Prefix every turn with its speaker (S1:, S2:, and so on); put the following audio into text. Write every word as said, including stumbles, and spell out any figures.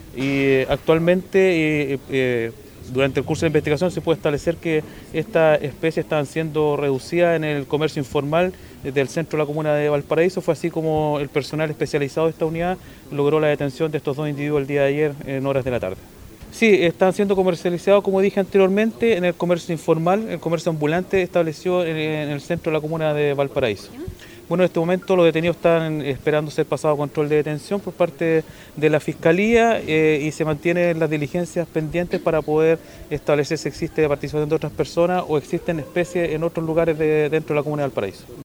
S1: Y actualmente, eh, eh, durante el curso de investigación, se puede establecer que estas especies están siendo reducidas en el comercio informal del centro de la comuna de Valparaíso. Fue así como el personal especializado de esta unidad logró la detención de estos dos individuos el día de ayer en horas de la tarde. Sí, están siendo comercializados, como dije anteriormente, en el comercio informal, el comercio ambulante establecido en el centro de la comuna de Valparaíso. Bueno, en este momento los detenidos están esperando ser pasados a control de detención por parte de la Fiscalía eh, y se mantienen las diligencias pendientes para poder establecer si existe participación de otras personas o existen especies en otros lugares de, dentro de la comuna de Valparaíso.